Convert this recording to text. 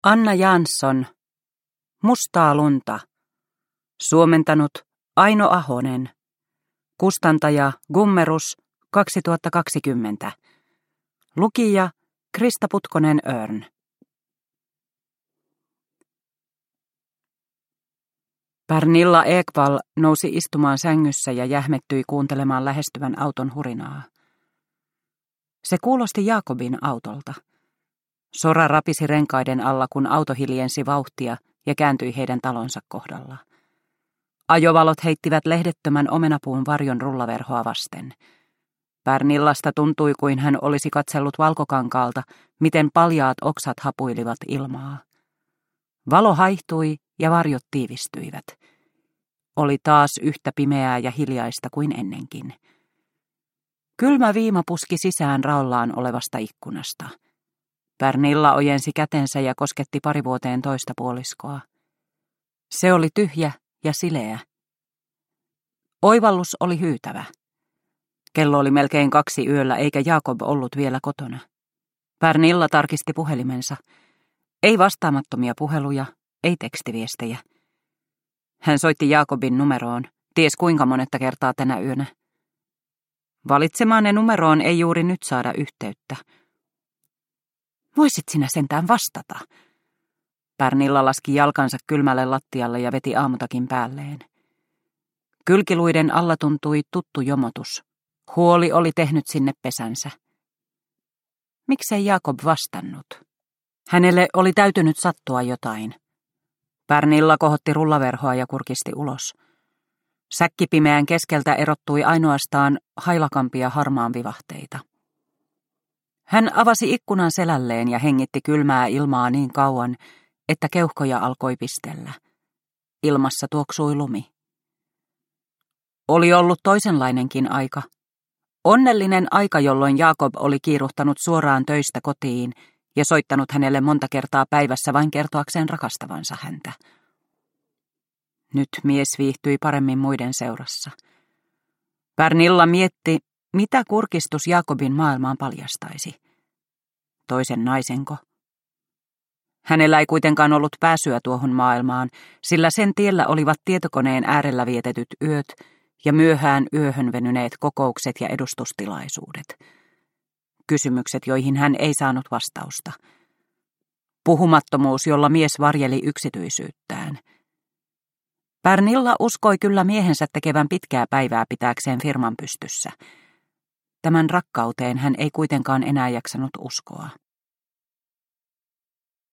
Anna Jansson, Mustaa lunta. Suomentanut Aino Ahonen. Kustantaja Gummerus 2020. Lukija Krista Putkonen-Örn. Pernilla Ekvall nousi istumaan sängyssä ja jähmettyi kuuntelemaan lähestyvän auton hurinaa. Se kuulosti Jakobin autolta. Sora rapisi renkaiden alla, kun auto hiljensi vauhtia ja kääntyi heidän talonsa kohdalla. Ajovalot heittivät lehdettömän omenapuun varjon rullaverhoa vasten. Pernillasta tuntui, kuin hän olisi katsellut valkokankaalta, miten paljaat oksat hapuilivat ilmaa. Valo haihtui ja varjot tiivistyivät. Oli taas yhtä pimeää ja hiljaista kuin ennenkin. Kylmä viima puski sisään raollaan olevasta ikkunasta. Pernilla ojensi kätensä ja kosketti parivuoteen toista puoliskoa. Se oli tyhjä ja sileä. Oivallus oli hyytävä. Kello oli melkein 2 yöllä eikä Jakob ollut vielä kotona. Pernilla tarkisti puhelimensa. Ei vastaamattomia puheluja, ei tekstiviestejä. Hän soitti Jakobin numeroon, ties kuinka monetta kertaa tänä yönä. Valitsemaanne numeroon ei juuri nyt saada yhteyttä. Voisit sinä sentään vastata? Pernilla laski jalkansa kylmälle lattialle ja veti aamutakin päälleen. Kylkiluiden alla tuntui tuttu jomotus. Huoli oli tehnyt sinne pesänsä. Miksei Jakob vastannut? Hänelle oli täytynyt sattua jotain. Pernilla kohotti rullaverhoa ja kurkisti ulos. Säkkipimeän keskeltä erottui ainoastaan hailakampia harmaan vivahteita. Hän avasi ikkunan selälleen ja hengitti kylmää ilmaa niin kauan, että keuhkoja alkoi pistellä. Ilmassa tuoksui lumi. Oli ollut toisenlainenkin aika. Onnellinen aika, jolloin Jakob oli kiiruhtanut suoraan töistä kotiin ja soittanut hänelle monta kertaa päivässä vain kertoakseen rakastavansa häntä. Nyt mies viihtyi paremmin muiden seurassa. Pernilla mietti, mitä kurkistus Jakobin maailmaan paljastaisi. Toisen naisenko? Hänellä ei kuitenkaan ollut pääsyä tuohon maailmaan, sillä sen tiellä olivat tietokoneen äärellä vietetyt yöt ja myöhään yöhön venyneet kokoukset ja edustustilaisuudet. Kysymykset, joihin hän ei saanut vastausta. Puhumattomuus, jolla mies varjeli yksityisyyttään. Pernilla uskoi kyllä miehensä tekevän pitkää päivää pitääkseen firman pystyssä. Tämän rakkauteen hän ei kuitenkaan enää jaksanut uskoa.